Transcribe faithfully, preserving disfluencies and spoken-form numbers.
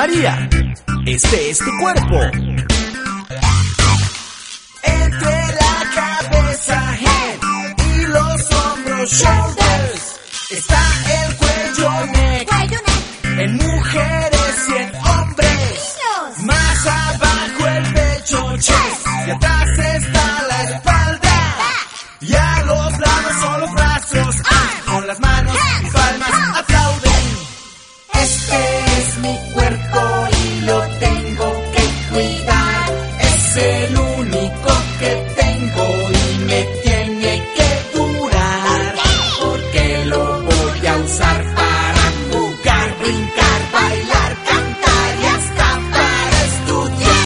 María, este es tu cuerpo. Entre la cabeza, head, y los hombros, shoulders, está el cuello, neck, Cuello, neck. en mujeres y en hombres. Niños. Más abajo el pecho, chest, y atrás está la espalda. Y a los lados son los brazos, ah, con las manos y palmas